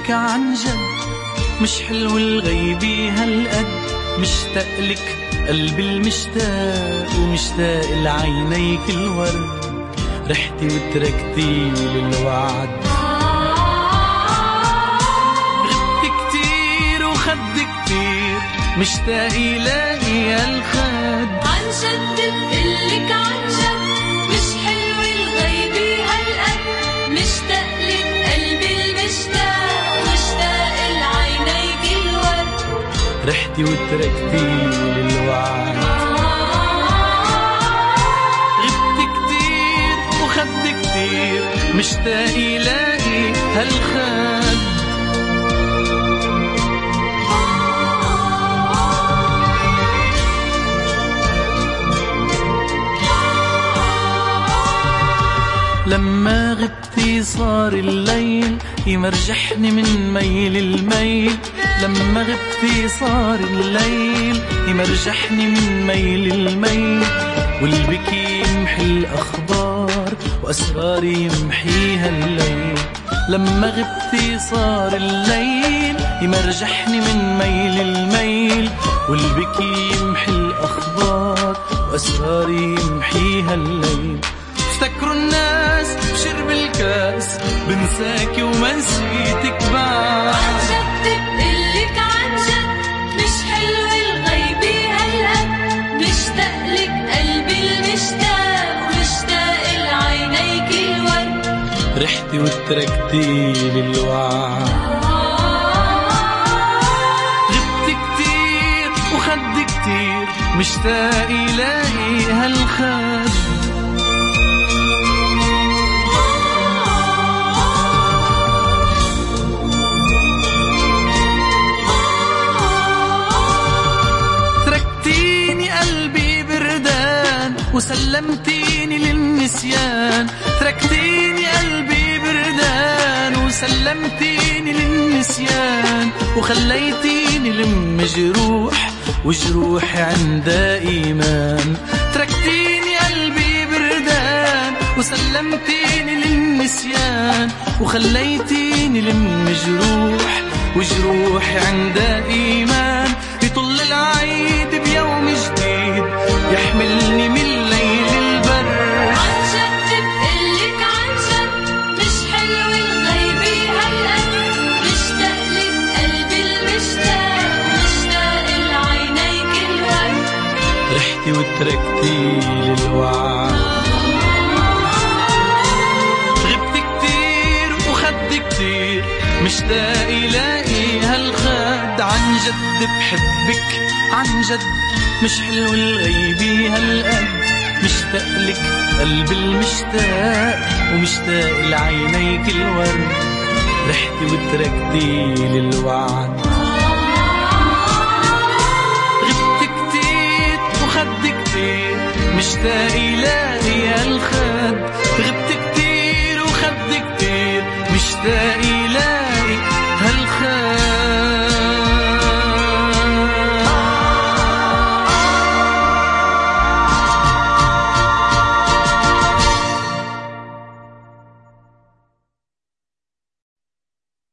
إلك عن جد، مش حلو الغيبي هالقد. مشتاق لك قلبي المشتاق، ومشتاق لعينيك الورد. رحتي وتركتي للوعد، غبت كتير وخد كتير، مشتاق لاقي هالخد. عن جد بقلك عن جد، مش حلو الغيبي هالقد. مشتاق لك قلبي المشتاق، ومشتاق لعينيك الورد. رحتي وتركتي للوعد، غبت كتير وخد كتير، مشتاق لاقي هالخد. لما غبتي صار الليل يمرجحني من ميل الميل. لما غبتي صار الليل يمرجحني من ميل الميل. والبكي يمحي الأخبار وأسراري يمحيها الليل. لما غبتي صار الليل يمرجحني من ميل الميل. والبكي يمحي الأخبار وأسراري يمحيها الليل. افتكروا الناس بشرب الكاس، بنساكي وما نسيتك بعد. عن جد بقلك عن جد، مش حلو الغيبي هالقد. مشتاق لك قلبي المشتاق، ومشتاق لعينيك الورد. رحتي وتركتي للوعد، غبت كتير وخد كتير، مشتاق لاقي هالخد. وسلمتيني للنسيان. تركتيني قلبي بردان، وسلمتيني للنسيان. وخليتيني لم جروح، وجروحي عندها إيمان. تركتيني قلبي بردان، وسلمتيني للنسيان. وخليتيني لم جروح، وجروحي عندها إيمان. يطل العيد بيوم جديد، يحملني من ليل البر. عن جد بقلك عن جد، مش حلو الغيبي هالقد. مشتاق لك قلبي المشتاق، ومشتاق لعينيك الورد. رحتي وتركتي للوعد، غبت كتير وخد كتير، مشتاق لاقي هالخد. عن جد بحبك عن جد، مش حلو الغيبي هالقد. مشتاق لك قلبي المشتاق، ومشتاق لعينيك الورد. رحتي وتركتي للوعد، غبت كتير وخد كتير، مشتاق لاقي هالخد. غبت كتير وخد كتير، مشتاق